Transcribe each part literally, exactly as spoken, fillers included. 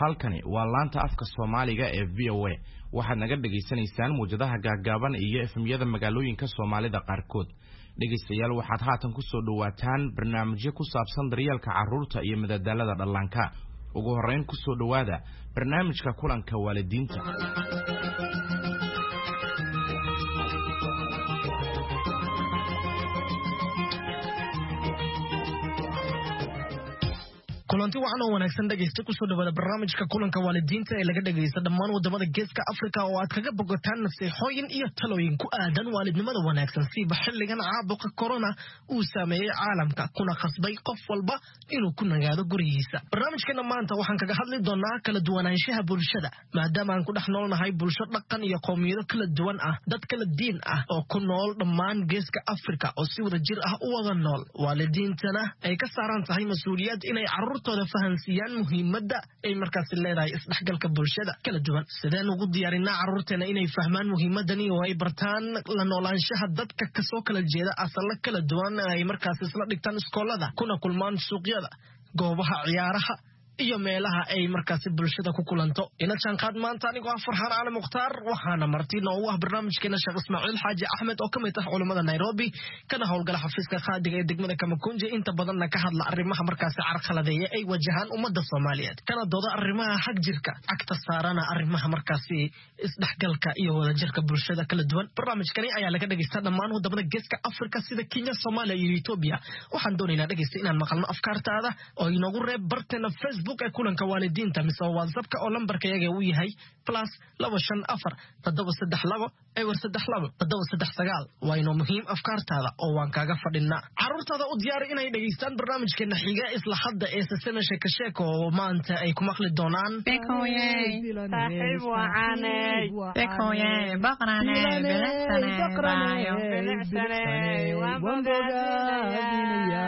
halkani waa laanta afka Soomaaliga ee V O A waxaad naga dhageysanaysaan muujadaha gaagaaban iyo F M-yada magaalooyinka Soomaalida qaarkood dhageystayaal waxaad haatan ku soo dhawaataan barnaamijyo ku saabsan daryeelka carruurta iyo madadaalada dhallaanka ugu horeyn ku soo dhawaada barnaamijka kulanka waalidiinta kulanti waxaan oo wanaagsan dhageysta ku soo dhawaada barnaamijka kulanka waalidiinta ee laga dhageysta dhammaan wadamada geeska Afrika oo aad kaga bogotaan nasiixooyin iyo talooyin ku aadan waalidnimada wanaagsan si xilligan caabuqa corona uu saameeyay caalamka kuna qasbay qof walba inuu ku nagaado gurigiisa. Barnaamijkeena maanta waxaan kaga hadli doonaa kala duwanaanshaha bulshada maadaama aan ku dhex noolnahay bulsho dhaqan iyo qowmiyado kala duwan ah, dad kala diin ah oo ku nool dhammaan geeska Afrika oo si wada jir ah u wada nool. Waalidiintana ay ka saaran tahay mas'uuliyad inay carruur tooda fahansiyaan muhiimadda ay markaas leedahay isdhexgalka bulshada kala duwan. Sideen ugu diyaarinaa carruurteena inay fahmaan muhiimadani oo ay bartaan la noolaanshaha dadka ka soo kala jeeda asal kala duwan ay markaas isla dhigtaan iskoolada kuna kulmaan suuqyada, goobaha ciyaaraha iyo meelaha ay markaas bulshada ku kulanto. Ina janqaad maanta anigu Farxaan Cali Mukhtaar waxaana martiina u ah barnaamijkeena Sheekh Ismaaciil Xaaji Axmed oo kamid ah culimada Nairobi kana howlgala xafiiska qaadiga ee degmada Kamakunji inta badan ka hadla arrimaha markaas carqaladeeya ay wajahaan ummadda Soomaaliyeed kana dooda arrimaha xaq jirka agta saarana arrimaha markaas isdhexgalka iyo wada jirka bulshada kala duwan. Barnaamijkani ayaa laga dhageystaa dhammaan wadamada geeska Afrika sida Kenya, Soomaaliya iyo Ethiopia. Waxaan doonaynaa dhageysta inaan maqalno afkaartaada oo inoogu reeb barteena Facebook ee kulanka waalidiinta mise WhatsApp-ka oo lambarkayaga uu yahay plus laba shan afar toddoba saddex labo eber saddex labo toddoba saddex sagaal. waa inoo muhiim afkaartaada oo waan kaaga fadhinaa. Carruurtaada u diyaar inay dhageystaan barnaamijkeena xiga isla hadda ee sasana sheeko sheeko oo maanta ay ku maqli doonaan bekoye saaxiib waane bekoye baqrane bilacsane baayo bilacsane waan bogaadinaya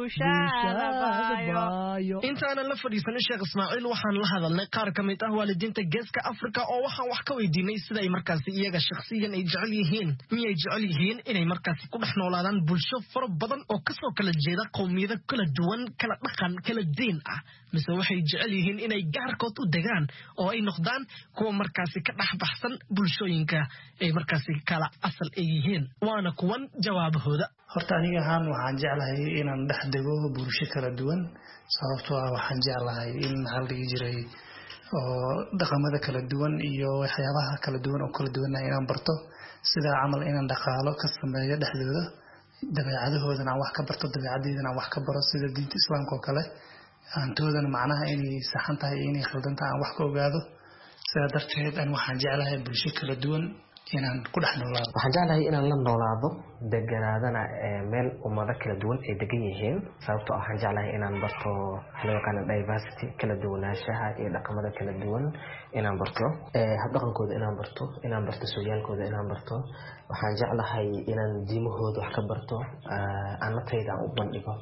bushaabayo. intaana la fadhiisan Sheekh Ismaaciil waxaan la hadalnay qaar ka mid ah waalidiinta geeska Afrika oo waxaan wax ka weydiinay sida ay markaas iyaga shakhsiyan ay jecel yihiin miyay jecel yihiin inay markaas ku dhex noolaadaan bulsho fara badan oo ka soo kala jeeda qowmiyado kala duwan, kala dhaqan, kala diin ah, mise waxay jecel yihiin inay gaarkood u degaan oo ay noqdaan kuwa markaas ka dhex baxsan bulshooyinka ay markaas kala asal ay yihiin. waana kuwan jawaabahooda. horta aniga ahaan waxaan jeclahay inaan dhex dego bulsho kala duwan sababtoo ah waxaan jeclahay in hal dhigi jiray oo dhaqamada kala duwan iyo waxyaabaha kala duwan oo kala duwan inaan barto sida camal inaan dhaqaalo ka sameeyo dhexdooda dabeecadahoodana aan wax ka barto dabeecadeedana aan wax ka baro sida diinta islaamka oo kale aantoodana macnaha inay saxan tahay inay khaldan tahay aan wax ka ogaado. sida darteed aan waxaan jeclahay bulsho kala duwan inaan ku dhex noolaado. waxaan jeclahay inaan la noolaado deganaadana meel ummado kala duwan ay degan yihiin sababtoo ah waxaan jeclahay inaan barto loo yaqaan diversity kala duwanaanshaha iyo dhaqamada kala duwan inaan barto hab dhaqankooda inaan barto inaan barto sooyaalkooda inaan barto. waxaan jeclahay inaan diimahooda wax ka barto aan natayda u bandhigo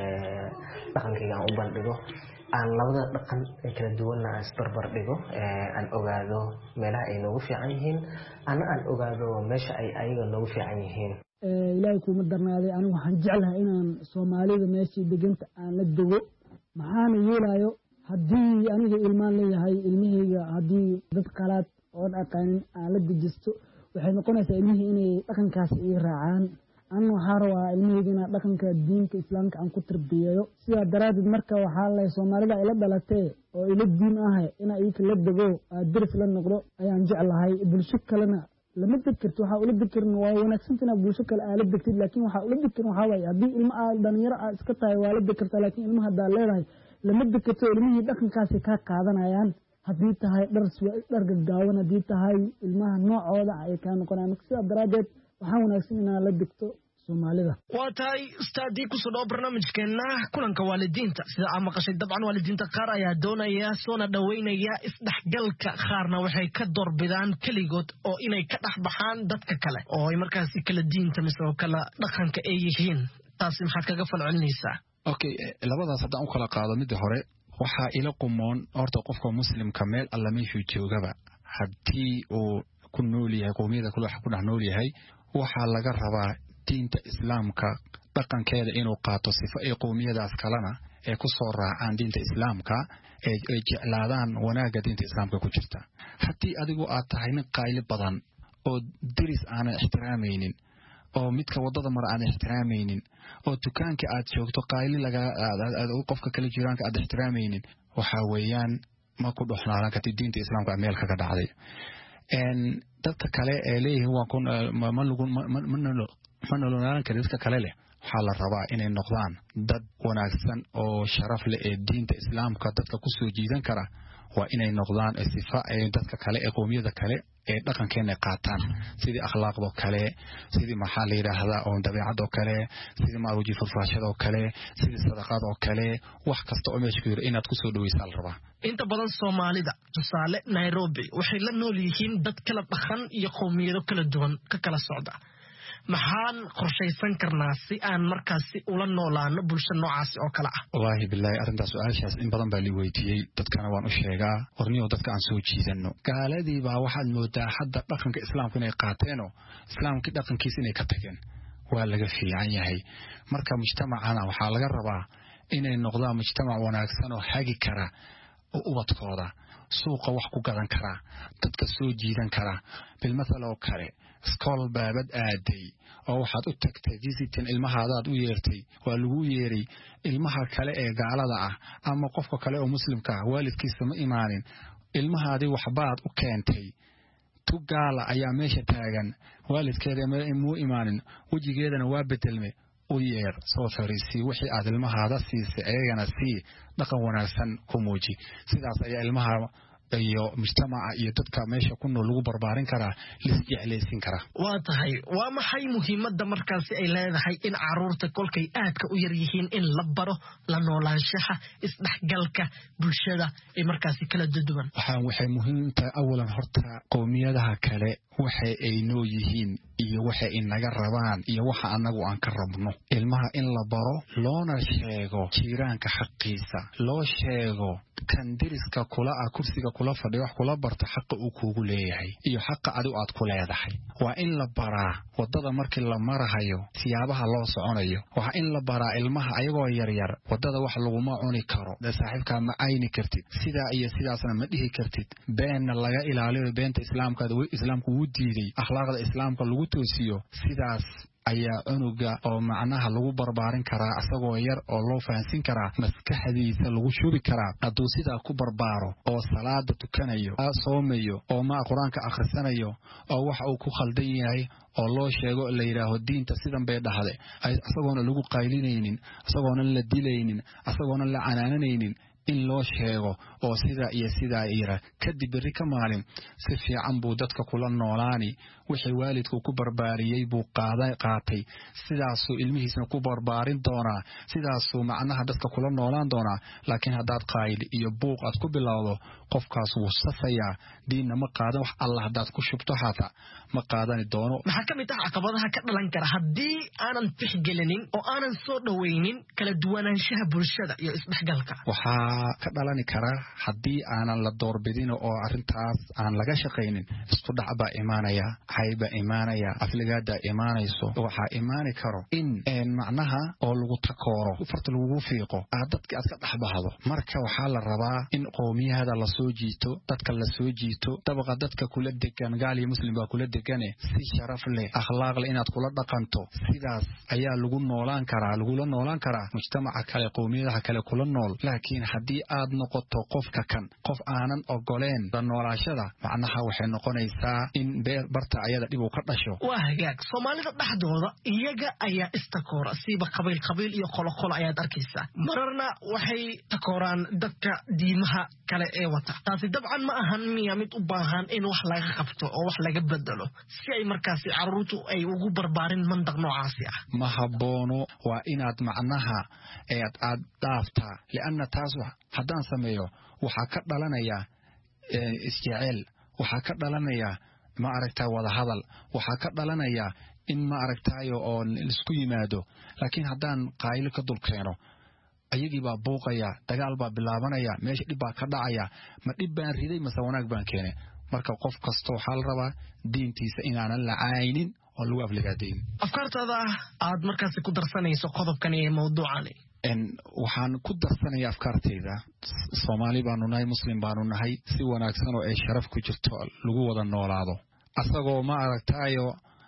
dhaqankayga aan u bandhigo aan labada dhaqan ee kala duwanna aan isbarbar dhigo aan ogaado meelaha ay noogu fiican yihiin ana aan ogaado meesha ay ayaga noogu fiican yihiin. ilaahay kuma darnaaday anigu waxaan jeclahay inaan Soomaalida meeshii deganta aan la dego maxaana yeelayo haddii aniga ilmaan leeyahay ilmahayga haddii dad qalaad oo dhaqanin aan la dejisto waxay noqonaysaa ilmihii inay dhaqankaas ii raacaan. أنا وحاروا الميجنا لكن كدين كإسلام كأن كتر بيجو سيا دراد مركا وحالة سومالي لا إلا بلاتة أو إلا الدين آه إنا إيك إلا دجو درس لنا نقرأ أيام جعل هاي بالشك لنا لما ذكرت وحاول أذكر نواي ونكسنتنا بالشك الآلة ذكر لكن وحاول أذكر وحاول أبي الماء دنيرة اسكتها والد ذكرت لكن المها دالله لما ذكرت المية لكن كاسي كا قادنا أيام هديت هاي درس درج الجاونا هديت هاي المها نوع عودة أي كان قرآن سيا درادات وحاول نكسننا لدكتو Soomaalida. waa tahay ustaadii ku soo barnaamijkeena kulanka waalidiinta sida aan maqashay dabcan waalidiinta qaar ayaa doonaya soona dhaweynaya isdhexgalka qaarna waxay ka doorbidaan kaligood oo inay ka dhex baxaan dadka kale oo ay markaas kala diinta mise kala dhaqanka ay yihiin. taasi maxaad kaga falcelinaysaa? okay labadaas haddaan u kala qaado midda hore waxaa ila qumoon horta qofka muslimka meel alla meeshuu joogaba haddii uu ku nool yahay qowmiyada kale wax ku dhex nool yahay waxaa laga rabaa diinta islaamka dhaqankeeda inuu qaato sifo ay qowmiyadaas kalena ee ku soo raacaan diinta islaamka ee jeclaadaan wanaaga diinta islaamka ku jirta haddii adigu aad tahay nin qayli badan oo diris aan ixtiraamaynin oo midka wadada mar aan ixtiraamaynin oo dukaanka aad joogto qayli laga qofka kale jiraanka aad ixtiraamaynin waxa weeyaan ma ku dhoxnaalan ka diinta islaamka meel kaga dhacday en dadka kale ee leeyahay waa kun ma lagu ma nololaan kara dadka kale leh waxaa la rabaa inay noqdaan dad wanaagsan oo sharaf leh ee diinta islaamka dadka ku soo jiidan kara waa inay noqdaan sifa ay dadka kale ee qoomiyada kale ee dhaqankeena qaataan sidii akhlaaqdo kale sidii maxaa la yiraahdaa oo dabeecado kale sidii maaruji farfaashado kale sidii sadaqado kale wax kasta oo meesha ku yiri inaad ku soo dhaweysal rabaa inta badan Soomaalida tusaale Nairobi waxay la nool yihiin dad kala dhaqan iyo qoomiyado kala duwan ka kala socda maxaan qorshaysan karnaa si aan markaasi ula noolaano bulsho noocaas oo kala ah wallahi billahi arintaas su'aashaas in badan baa li weydiiyay dadkana waan u sheegaa qorniyo dadka aan soo jiidano gaaladii baa waxaad moodaa hadda dhaqanka islaamka inay qaateeno islaamka dhaqankiisa inay ka tageen waa laga fiican yahay marka mujtamacana waxaa laga rabaa inay noqdaan mujtamac wanaagsan oo hagi kara oo ubadkooda suuqa wax ku gadan kara dadka soo jiidan kara bil masala oo kale iskool baabad aaday oo waxaad u tagtay visitin ilmahaadaad u yeertay waa lagu yeeray ilmaha kale ee gaalada ah ama qofka kale oo muslimka ah waalidkiisa ma imaanin ilmahaadii waxbaad u keentay tu gaala ayaa meesha taagan waalidkeeda ma imaanin wajigeedana waa bedelmay u yeer soo fariisi wixii aad ilmahaada siisay ayagana sii dhaqan wanaagsan ku muuji sidaas ayaa ilmaha iyo mujtamaca iyo dadka meesha ku nool lagu barbaarin karaa lisjeclaysiin kara waa tahay waa maxay muhiimadda markaasi ay leedahay in caruurta kolkay aadka u yar yihiin in la baro la noolaanshaha isdhexgalka bulshada ee markaasi kala duwan waxaan waxay muhiim tahay awalan horta qoomiyadaha kale waxa ay noo yihiin iyo waxa inaga rabaan iyo waxa anagu aan ka rabno ilmaha in la baro loona sheego jiiraanka xaqiisa loo sheego kan diriska kula ah kursiga kula fadhiyo wax kula barta xaq uu kuugu leeyahay iyo xaq adigu aad ku leedahay waa in la baraa wadada markii la marahayo siyaabaha loo soconayo waa in la baraa ilmaha ayagoo yar yar wadada wax lagu ma cuni karo saaxiibka ma ayni kartid sida iyo sidaasna ma dhihi kartid been laga ilaaliyo beenta islaamka oo islaamku uu diiday akhlaaqda islaamka lagu toosiyo sidaas ayaa unuga oo macnaha lagu barbaarin karaa asagoo yar oo loo fahansin karaa maskaxdiisa lagu shubi karaa hadduu sidaa ku barbaaro oo salaada tukanayo soomayo oo ma quraanka akhrisanayo oo waxa uu ku khaldan yahay oo loo sheego la yiraahdo diinta sidan bay dhahday asagoona lagu qaylinaynin asagoona la dilaynin asagoona la canaananaynin in loo sheego oo sida iyo sida ira kadib bari ka maalin si fiican buu dadka kula noolaani wixii waalidku ku barbaariyay buu qaaday qaatay sidaas uu ilmihiisna ku barbaarin doonaa sidaas uu macnaha dadka kula noolaan doonaa laakiin hadaad qaayl iyo buuq aad ku bilowdo qofkaas wuu safaya diinna ma qaadan wax Allah hadaad ku shubto hata ma qaadani doono maxaa kamid ah caqabadaha ka dhalan kara haddii aanan tixgelinin oo aanan soo dhaweynin kala duwanaanshaha bulshada iyo isdhexgalka waxaa ka dhalani kara haddii aanan la doorbidin oo arintaas aan laga shaqaynin isku dhac baa imaanaya hayba imaanaya afligaada imaanayso waxaa imaani karo in een macnaha oo lagu takooro farta lagu fiiqo dadka aad ka dhaxbahdo marka waxaa la rabaa in qoomiyada la soo jiito dadka la soo jiito tabaqa dadka kula degan gaal iyo muslim baa kula degane si sharaf leh akhlaaq leh inaad kula dhaqanto sidaas ayaa lagu noolaan karaa lagu la noolaan karaa mujtamaca kale qoomiyadaha kale kula nool laakiin haddii aad noqoto qofka kan qof aanan ogoleen noolaashada macnaha waxay noqonaysaa in beer barta ayada dib u ka dhasho waa hagaag Soomaalida dhaxdooda iyaga ayaa istakoora siiba qabiil qabiil iyo qolo qolo ayaad arkaysaa mararna waxay takooraan dadka diimaha kale ee wata taasi dabcan ma ahan miya mid u baahan in wax laga qabto oo wax laga bedelo si ay markaasi caruurtu ay ugu barbaarin mandaq noocaasi ah ma haboono waa inaad macnaha aad aad dhaafta lianna taas haddaan sameeyo waxaa ka dhalanaya isjecel waxaa ka dhalanaya ma aragtaa wada hadal waxaa ka dhalanaya in ma aragtaayo oo isku yimaado laakiin haddaan qaayl ka dul keeno ayagii baa buuqaya dagaal baa bilaabanaya meesha dhib baa ka dhacaya ma dhib baan riday mase wanaag baan keenay marka qof kasto waxaa la rabaa diintiisa inaanan la caaynin oo lagu afligaadayn afkaartaada aad markaasi ku darsanayso qodobkan ee mawduucani en waxaan ku darsanayaa afkaartayda Soomaali baanu nahay Muslim baanu nahay si wanaagsan oo ay sharaf ku jirto lagu wada noolaado asagoo ma aragtaayo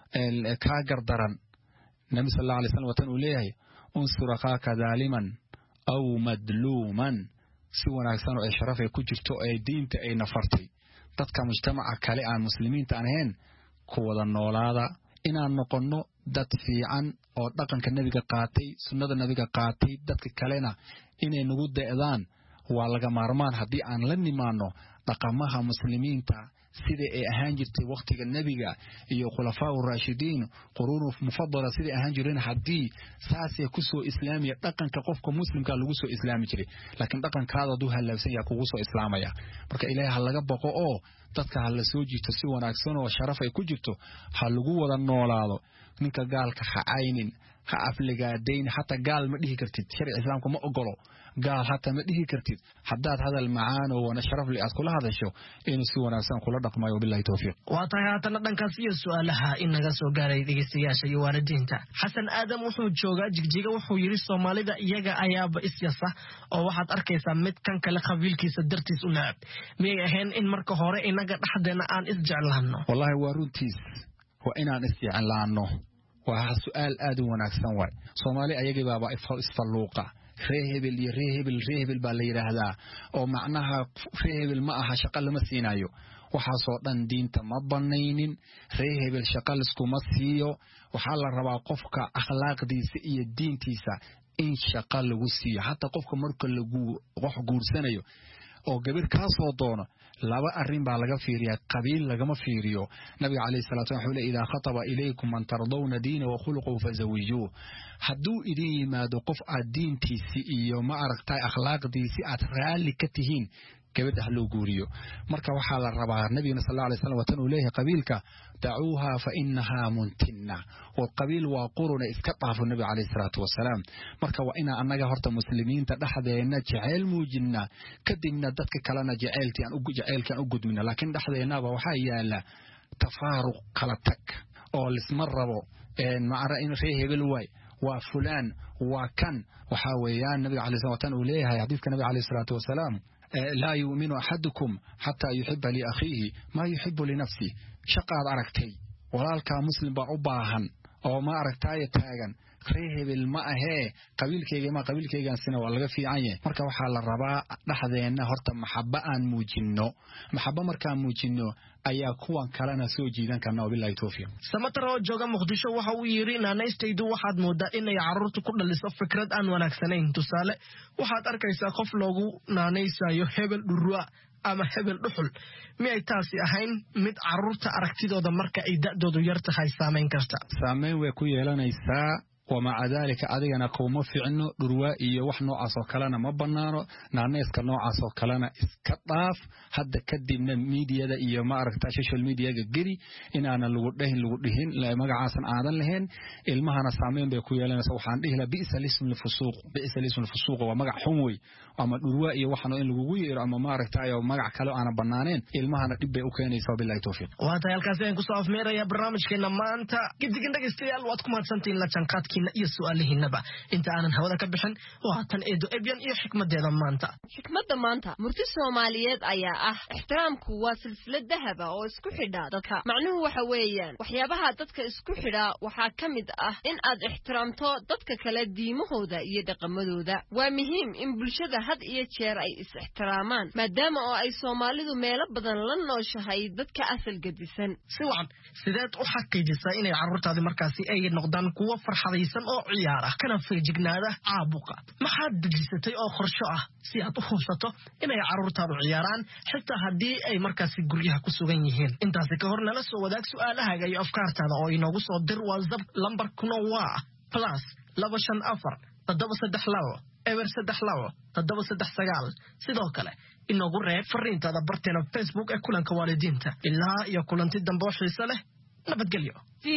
ka gardaran Nabi sallallahu alayhi wasallam watan uu leeyahay unsur akhaaka zaliman aw madluman si wanaagsan oo ay sharaf ay ku jirto ay diinta ay nafartay dadka mujtamaca kale aan muslimiinta ahayn ku wada noolaada inaan noqono dad fiican oo dhaqanka nabiga qaatay sunnada nabiga qaatay dadka kalena inay nagu deedaan waa laga maarmaan hadii aan la nimaano dhaqamaha muslimiinta sida ay ahaan jirtay waqtiga nabiga iyo khulafaa ur-raashidiin qurun mufaddala sida ahaan jireen hadii saasay ku soo islaamiya dhaqanka qofka muslimka lagu soo islaami jiray laakiin dhaqankaada duu halawsan yaa kugu soo islaamaya marka ilaahay laga baqo oo dadka hal soo jiito si wanaagsan oo sharaf ay ku jirto ha lagu wada noolaado ninka gaalka ha aynin ha afligaadeen hatta gaal ma dhihi kartid sharci islaamku ma ogolo gaal hatta ma dhihi kartid haddaad hadal macaan oo wana sharaf li aad kula hadasho in si wanaagsan kula dhaqmayo billahi tawfiiq waa tahay haatan dhankaas iyo su'aalaha inaga soo gaaray dhageystayaasha iyo waalidiinta xasan aadam wuxuu joogaa jigjiga wuxuu yiri Soomaalida iyaga ayaaba isyasa oo waxaad arkaysaa mid kan kale qabiilkiisa dartiis u laab miyay ahayn in marka hore inaga dhaxdeena aan isjeclaano wallahi waa runtiis waa inaan isjeclaano waa su'aal aad u wanaagsan way Soomaali ayaga baaba isfaluuqa reehbil iyo reehbil reehbil baa la yiraahdaa oo macnaha reehbil ma aha shaqo lama siinayo waxa soo dhan diinta ma banaynin reehbil shaqo isku ma siiyo waxa la rabaa qofka akhlaaqdiisa iyo diintiisa in shaqo lagu siiyo hatta qofka marka lagu wax guursanayo oo gabar ka soo doono laba arrin baa laga fiiriyaa qabiil lagama fiiriyo nabiga kaleey salaatu wa salaam ila khataba ilaykum man tardawna diina wa khuluquhu fazawiju haduu idin yimaado qof aad diintiisi iyo ma aragtay akhlaaqdiisi aad raali ka tihiin gabadha loo guuriyo marka waxa la rabaa nabiga sallallahu alayhi wasallam watan uu leeyahay qabiilka da'uha fa innaha muntinna wal qabiil waa quruna iska dhaafo nabiga kaleey salaatu wa salaam marka waa ina anaga horta muslimiinta dhaxdeena jacayl muujina kadibna dadka kalena jacaylti aan ugu jacaylkan u gudmina laakiin dhaxdeenaba waxa yaala tafaaruq kala tag oo lisma rabo een maara in reehbil way waa fulaan waa kan waxa weeyaan nabiga kaleey salaatu wa salaam uu leeyahay hadiiska nabiga kaleey salaatu wa salaam لا يؤمن أحدكم حتى يحب لأخيه ما يحب لنفسه شقاد أركتي ولالك مسلم بعباهن أو ما أركتاي تاجن خيه بالماء هي قبيل كيجي ما قبيل كيجي سنة ولا في عينه مركب وحال الرباء لحظة هرت محبة أن موجنو محبة مركب موجنو أي كوان كلنا سوجي ذن كنا بالله توفيق. سمترو جوجا مقدسة وحويرين أنا استيدو واحد مودا إن يعرض كل اللي صف فكرة أن ونكسنين تسالة واحد أركيس أخف لوجو نانيسا يهبل الروا أما هبل دخل مئة تاسي أهين مد عرضت أركتي دو دمرك إيدا دو دو يرتخي سامين كرتا. سامين ويكوي لنا يسا ومع ذلك أدينا قوم في عنه روائي وحنا عصا كلنا ما بنانو نعنيس كنوع عصا كلنا إسكتاف هذا كدي من الميديا ده إيه ما أركت السوشيال ميديا جري إن أنا لودهن لودهن لا ما عاصن عادن لهن المهنا سامين بيكوي لنا سوحان إيه لا بئس الاسم الفسوق بئس الاسم الفسوق وما حموي أما روائي وحنا إن لوجي أما ما أركت أيه وما كلو أنا بنانين المهنا تبي أوكيني سو بالله توفيق. وهذا الكاسين كسوف ميرا يا برنامج كنا ما أنت كده كده استيال واتكم سنتين لا تنقط كنا يسؤالهنبا انت aanan hawada ka bixin waatan eedo ebyan iyo xikmadeeda maanta xikmada maanta murti Soomaaliyeed ayaa ah ixtiraamku waa silsilad dahab oo isku xidha dadka macnuhu waxa weeyaan waxyaabaha dadka isku xidha waxa kamid ah in aad ixtiraamto dadka kala diimahooda iyo dhaqamadooda waa muhiim in bulshada had iyo jeer ay is ixtiraamaan maadaama oo ay Soomaalidu meelo badan la nooshahay dadka asal gadisan si wacan sideed u xaqiijisaa inay carruurtaadi markaasi ay noqdaan kuwa farxadaysan oo ciyaara kana feejignaada caabuqa maxaad dejisatay oo qorsho ah si aad u hubsato inay carruurtaadu ciyaaraan xitaa haddii ay markaasi guryaha ku sugan yihiin intaasi ka hor nala soo wadaag su'aalahaaga iyo afkaartaada oo inoogu soo dir WhatsApp lambar kuna waa plus laba shan afar toddoba saddex labo eber saddex labo toddoba saddex sagaal sidoo kale inoogu reeb fariintaada barteena Facebook ee kulanka waalidiinta ilaa iyo kulanti dambe oo xiiso leh nabadgelyo.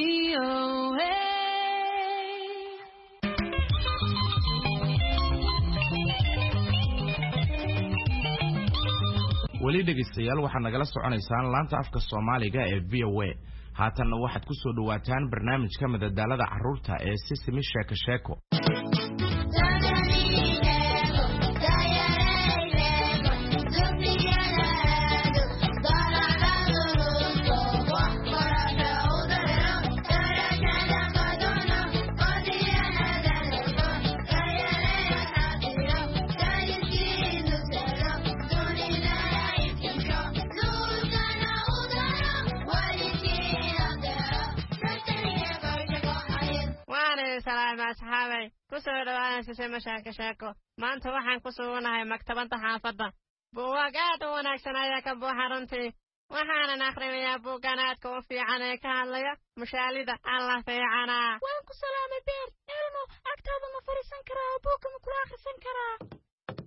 weli dhegeystayaal waxaad nagala soconaysaan laanta afka Soomaaliga ee V O A haatanna waxaad ku soo dhawaataan barnaamijka madadaalada carruurta ee Sisimi Sheeko Sheeko. أصحابي كسر وانا سيسمى شاكا شاكو ما أنت وحن كسرونها مكتبة حافظة بوقات ونكسنا يا كبو حرنتي وحانا نخرم يا بوغانات كوفي عنيك هاليا مشالدة الله في عنا وانكو سلام بير علمو أكتاب مفرسان كرا وبوكم كل آخر سنكرا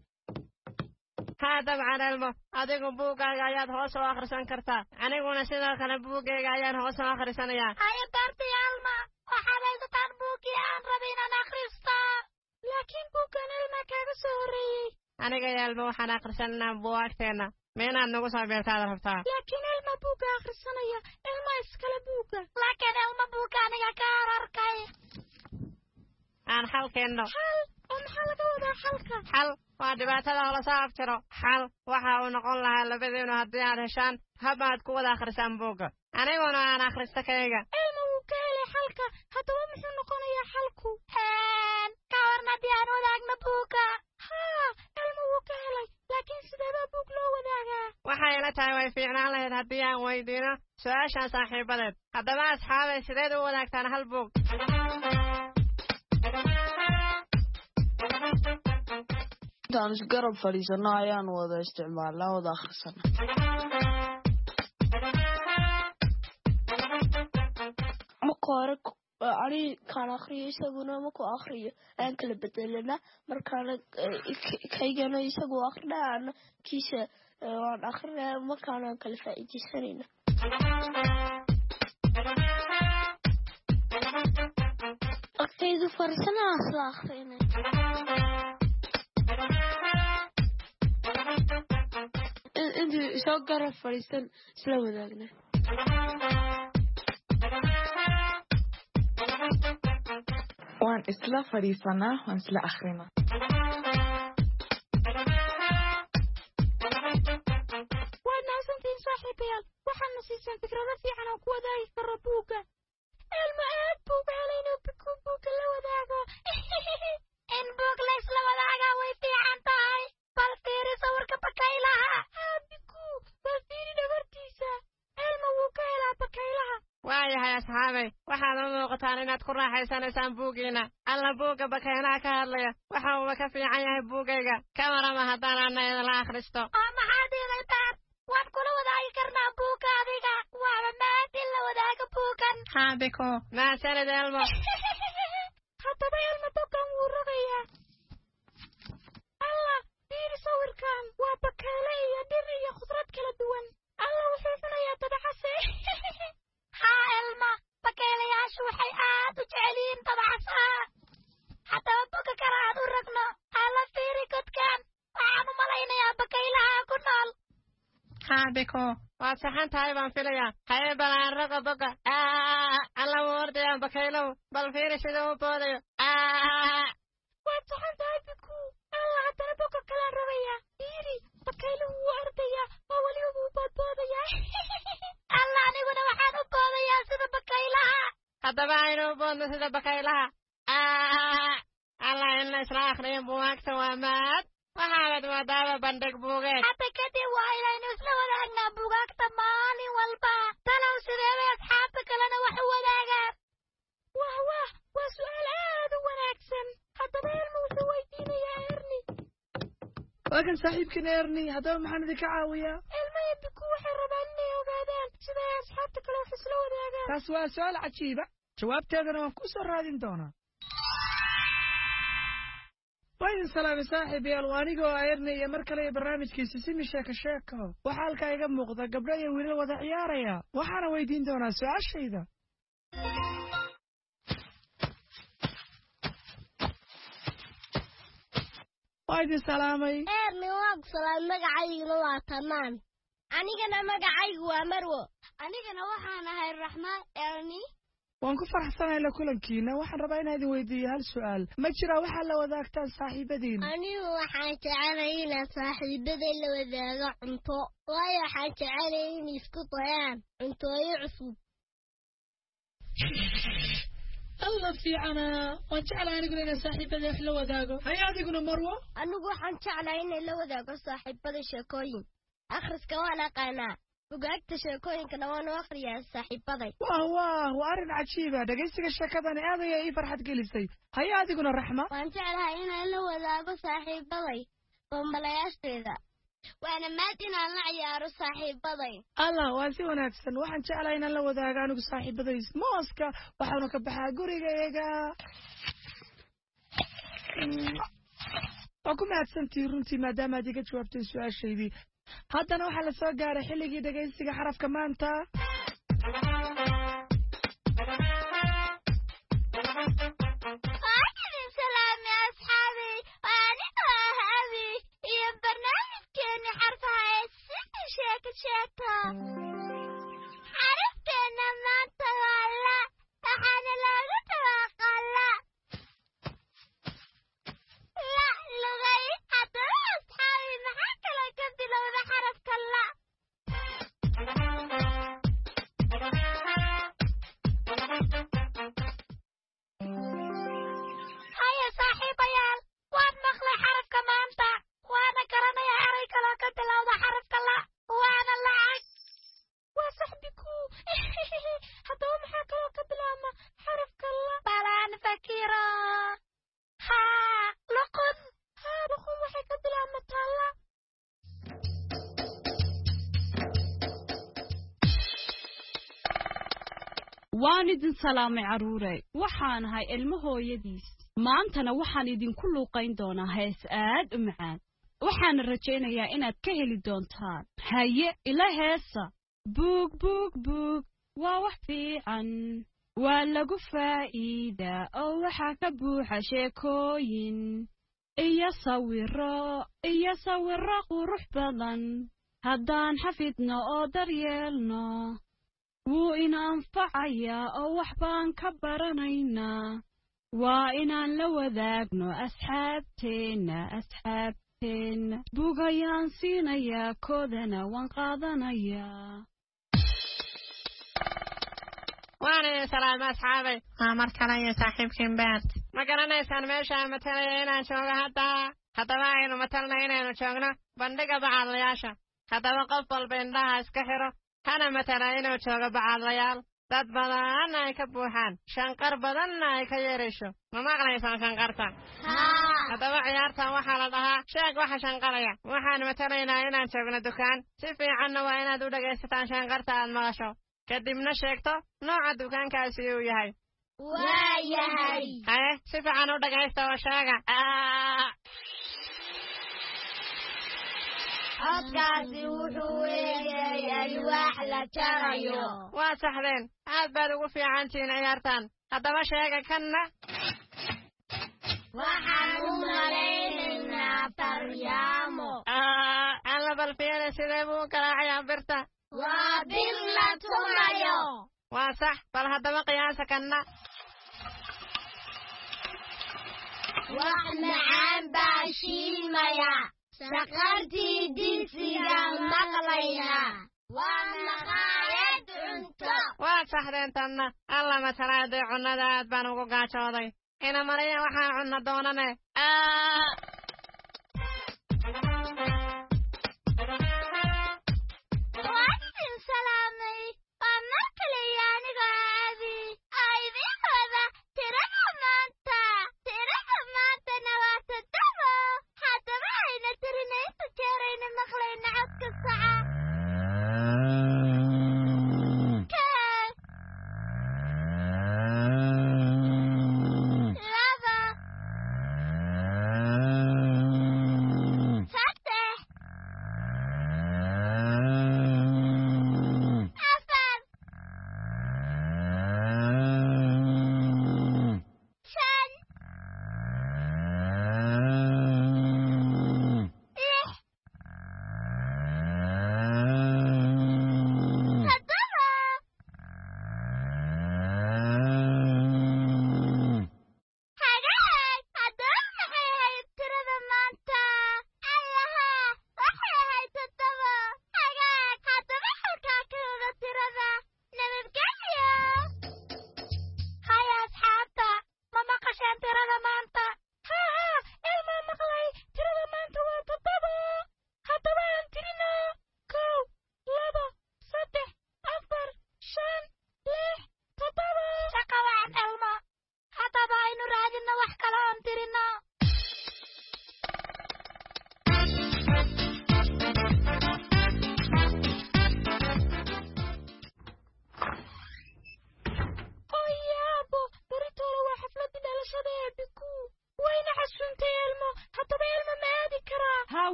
هذا معنى المو أديكم بوغا غايات هوسو آخر سنكرتا عنيكو نسينا كان بوغا غايات هوسو آخر سنيا هيا بارتي يا علما وحالي تان بوغي عن ربينا نخرستا لكن بوغا نلما كاغسوري aniga yaalba waxaan akhrisanaa buugaagteena meenaad nagu soo beertaad rabtaa laakiin ilma buuga akhrisanaya ilma iskala buuga laakiin ilma buuga aniga ka ararkay aan xalkeeno xal oo maxaa laga wadaa xalka xal waa dhibaatada la soo afjiro xal waxa uu noqon lahaa labadeenu haddii aad heshaan habaad ku wada akhrisaan buuga aniguna aan akhrista kayga ilma wuu ka helay xalka haddaba muxuu noqonayaa xalku ka warna haddii aan wadaagna buuga laakiin sideeba buug loo wadaagaa waxay ila tahay way fiicnaan lahayd haddii aan weydiino su-aashaan saaxiibadeed haddaba asxaabay sideed u wadaagtaan hal buug intaan isgarab fadhiisano ayaan wada isticmaalnaa wada akhrisana marka hore ani kaan akhriyo isaguna markuu akhriyo aan kala bedelana markaana kaygana isagu akhrinaana kiisa waan akrinaya markaanaan kala faa'iidaysanayna agtaydu farsanaha isla akhrina intuu isoo garab fadhiisan isla wadaagna waan isla fadhiisanaa waan isla akhrina waad mahadsantihiin saaxiibayaal waxaadna siisaan fikrado fiican oo ku wadaagi karo buugga ilma aad buu helay inuu biku buugga la wadaago in buug la isla wadaagaa way fiican tahay bal fiiri sawirka bakaylaha biku bal fiiri dhabartiisa ilma wuu ka helaa bakaylaha waayahay asxaabay waxaad u muuqataan inaad ku raaxaysanaysaan buuggiina alla buugga bakaylaha ka hadlaya waxa uuba ka fiican yahay buuggayga ka warama haddaan ana idinla akhristo oo maxaad idintaan waan kula wadaagi karnaa buugga adiga waaba maad in la wadaaga buuggan haabiko mahadsanid elmo haddaba elmo boggan wuu rogayaa alla fiiri sawirkan waa bakayle iyo dhir iyo khudrad kala duwan alla wuxuu cunayaa dabacase haa elma bakaylayaashu waxay aad u jecel yihiin dabacasaha haddaba bogga kale aad u ragno alla fiiri godkan waxaan u malaynayaa bakaylaha ku nool haabiko waad saxan tahay baan filayaa haye balaan roga bogga alla wuu ordayaan bakaylow bal fiiri siduu u boodayo waad saxan tahay biku alla haddana bogga kalaan rogayaa fiiri bakayluhu wuu ordayaa oo weliba wuu boodboodayaa alla aniguna waxaan u boodayaa sida bakaylaha haddaba aynu u boodno sida bakaylaha alla in la isla akhriyin buugaagta waa maad waxaanad wadaaba bandhig buugeed hadda kadib waa inaynu isla wadaagnaa buugaagta maalin walba talow sideebay asxaabta kalena wax u wadaagaan wah wah waa su'aal aad u wanaagsan haddaba ilma wuxuu weydiinayaa erni waa kan saaxiibkan erni haddaba maxaan idinka caawiyaa ilma iyo biku waxay rabaan inay ogaadaan sida ay asxaabta kale wax isla wadaagaan taas waa su'aal cajiiba jawaabteedana waan ku soo raadin doonaa waydin salaamay saaxiibayaal waa anigoo erni iyo mar kale iyo barnaamijkiisa simi sheeko sheeko waxaa halkaa iga muuqda gabdho iyo wiilal wada ciyaaraya waxaana weydiin doonaa su-aashayda waydin salaamay erni waagu salaam magacayguna waa tamaan anigana magacaygu waa marwo anigana waxaan ahay raxmaan erni waan ku faraxsanahay la kulankiina waxaan rabaa inaan idin weydiiyo hal su'aal ma jiraa waxaa la wadaagtaan saaxiibadiina anigu waxaan jecelahay inaad saaxiibaday la wadaago cunto waayo waxaan jecelahay inay isku dayaan cuntooyo cusub alla fiicana waan jeclahay aniguna inaan saaxiibaday wax la wadaago haya adiguna marwo anigu waxaan jeclahay inay la wadaago saaxiibada sheekooyin akhriska waan aqaanaa bugaagta sheekooyinka dhawaan u akhriyaa saaxiibaday. Waa waa waa arrin cajiib ah dhageysiga sheekadan aad ayay ii farxad gelisay. Haya adiguna Raxma. Waan jeclahay inaan la wadaago saaxiibaday bombalayaasheeda. Waana maad inaan la ciyaaro saaxiibaday. Allah waa si wanaagsan waxaan jeclahay inaan la wadaago anigu saaxiibaday mooska waxaanu ka baxaa gurigayga. Waa ku mahadsantii runtii maadaama aad iga jawaabteen su'aashaydii. haddana waxaa la soo gaaray xilligii dhageysiga xarafka maanta. xarafkeena maanta waa la waxaana loogu dhawaaqaa la la lugay haddaba asxaabi maxaa kale ka bilowda xarafka la haya saaxiibayaal waad maqlay xarafka maanta waana garanaya eray kaloo ka bilowda xarafka la waana lacag waa saxbiku haddaba maxaa kaloo ka bilaabma xarafka la balaan fakiro haa luqun haa luqun waxay ka bilaabmataa la waan idin salaamay carruure waxaan ahay ilmo hooyadiis maantana waxaan idinku luuqayn doonaa hees aad u macaan waxaana rajaynayaa inaad ka heli doontaan haye ila heesa buug buug buug waa wax fiican waa lagu faa'iidaa oo waxaa ka buuxa sheekooyin iyo sawiro iyo sawiro qurux badan haddaan xafidno oo daryeelno wuu ina anfacayaa oo wax baan ka baranaynaa waa inaan la wadaagno asxaabteenna asxaabteenna buug ayaan siinayaa koodana waan qaadanayaa waan idin salaama asxaabay waa mar kale iyo saaxiibkiin beert ma garanaysaan meeshaan matalaya inaan joogo hadda haddaba aynu matalna inaynu joogno bandhiga bacadlayaasha haddaba qof walba indhaha iska xiro hana matala inuu joogo bacadlayaal dad badanna ay ka buuxaan shanqar badanna ay ka yeerayso ma maqlaysaan shanqarta haddaba ciyaartan waxaa la dhahaa sheeg waxa shanqaraya waxaan matalaynaa inaan joogno dukaan si fiicanna waa inaad u dhegaysataan shanqarta aad maqasho kadibna sheegto nooca dukaankaasi uu yahay waa yahay haye si fiican u dhagaysta oo sheega codkaasi wuxuu eegayay wax la jarayo waa saxdeen aad baad ugu fiicantihiin ciyaartan haddaba sheega kanna waxaan u malaynaynaa faryaamo alla balfiina sidee buu u garaacayaa birta waa bir la tumayo waa sax bal haddaba qiyaasa kanna wax macaan baa shiimaya saqartii dinsigaan maqlaynaa waa maqaayad cunto waa saxdeen tanna alla matalaaday cunnada aad baan ugu gaajooday ina mariya waxaan cunno doonane waan idin salaamay waa mar kale iyo aniga aabi aydin wada tirada maanta tirada maantana waa toddoba haddaba ayna tirina inta jeerayna maqlayna codka saca laba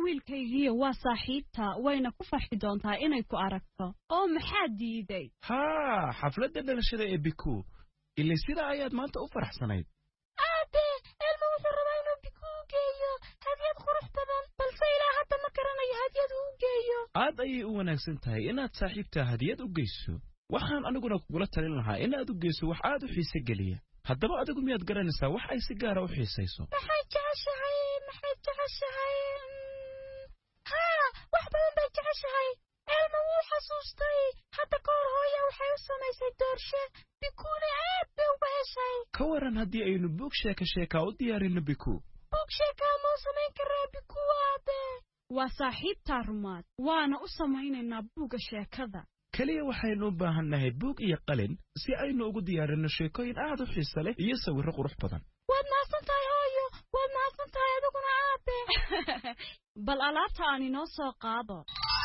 wiilkaygiiyo waa saaxiibta wayna ku farxi doontaa inay ku aragto oo maxaa diiday haa xafladda dhalashada ee biku ilaa sida ayaad maanta u faraxsanayd aabe ilmo wuxuu rabaa inuu biku geeyo hadiyad qurux badan balse ilaa hadda ma garanayo hadiyad uu geeyo aad ayay u wanaagsan tahay inaad saaxiibta hadiyad u geyso waxaan aniguna kugula talin lahaa inaad u geyso wax aad u xiise geliya haddaba adigu miyaad garanaysaa wax ay si gaara u xiisayso maxay jeceshahay maxay jeceshahay haa wax badan bay jeceshahay elma wuu xasuustay hadda ka hor hooya waxay u samaysay doorshe bikuuna aad bay uga heshay ka waran haddii aynu buug sheeka sheekaa u diyaarino biku buug sheekaa ma u samayn karaa biku aabe waa saaxiibtaa rumaad waana u samaynaynaa buugga sheekada kaliya waxaynu u baahannahay buug iyo qalin si aynu ugu diyaarino sheekooyin aad u xiiso leh iyo sawirro qurux badan waad mahadsan tahay hooyo waad mahadsan tahay adiguna aabe bal alaabta aan inoo soo qaado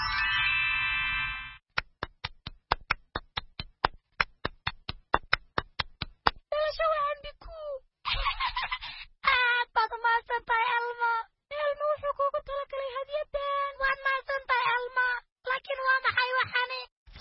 dhalasho wacan biku aad baad umahadsan tahay elma elma wuxuu kuugu talagalay hadiyadan waad mahadsan tahay elma laakiin waa maxay waxani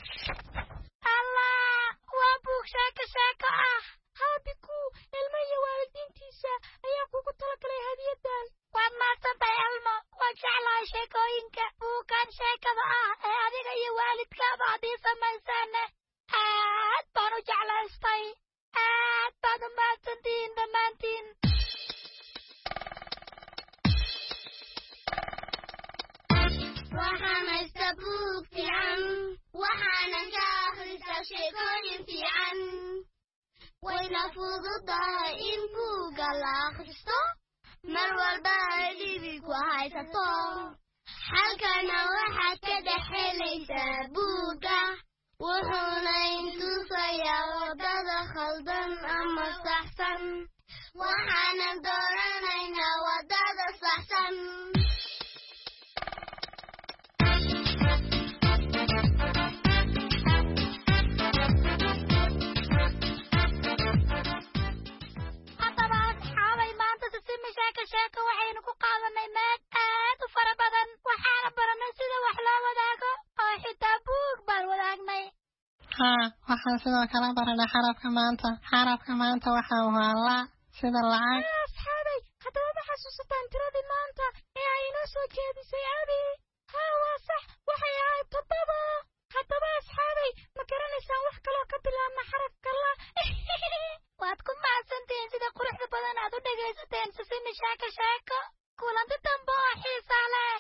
allah waa buug sheeko sheeko ah haa biku elma iyo waalidiintiisa ayaa kuugu talagalay hadiyadan waad mahadsan tahay elma waan jeclahay sheekooyinka buugan sheekada ah ee adiga iyo waalidkaaba haddii samaysaane aad baan u jeclaystay aad baad u mahadsantihiin dhammaantiin waxaan haysta buug fiican waxaanan ka akhrisaa sheekooyin fiican wayna fududahay in buugga la akhristo mar walba ay dhibi ku haysato halkana waxaad ka dhex helaysaa buugga wuxuuna intusayaa waddada khaldan ama saxsan waxaanan dooranaynaa waddada saxsan sheeko waxaynu ku qaadanay maad aad u fara badan waxaana baranay sida wax loo wadaago oo xitaa buug baan wadaagnay haa waxaan sidoo kale baranay xarafka maanta xarafka maanta waxa uu ahaa sida lacag asxaabay haddaba ma xasuusataan tiradii maanta ee ay inoo soo jeedisay abi haa waa sax waxay ahayd toddoba haddaba asxaabay ma garanaysaan wax kaloo ka bilaabna xarafka la waad ku mahadsantihiin sida quruxda badan aad u dhegaysateen sisimi sheeko sheeko kulanti dambe oo xiisa leh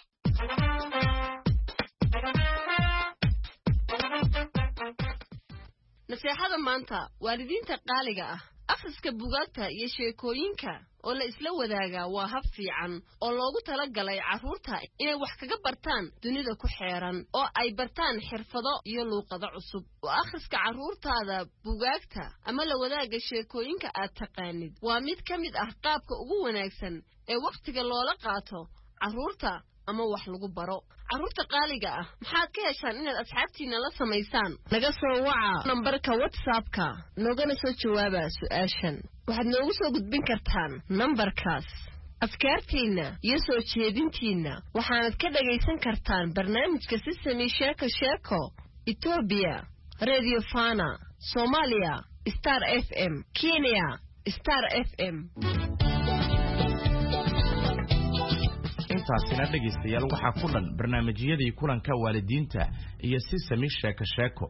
naseexada maanta waalidiinta qaaliga ah akhriska buugaagta iyo sheekooyinka oo la isla wadaagaa waa hab fiican oo loogu talagalay carruurta inay wax kaga bartaan dunida ku xeeran oo ay bartaan xirfado iyo luuqado cusub oo akhriska carruurtaada buugaagta ama la wadaaga sheekooyinka aad taqaanid waa mid ka mid ah qaabka ugu wanaagsan ee wakhtiga loola qaato carruurta ama wax lagu baro carruurta qaaliga ah maxaad ka heshaan inaad asxaabtiina la samaysaan naga soo waca nambarka whatsappka noogana soo jawaaba su-aashan waxaad noogu soo gudbin kartaan nambarkaas afkaartiinna iyo soo jeedintiinna waxaanad ka dhagaysan kartaan barnaamijka sisami sheeko sheeko etoobiya radio fana soomaaliya star f m kenya star f m intaasina dhegaystayaal waxaa ku dhan barnaamijyadii kulanka waalidiinta iyo sisami sheeko sheeko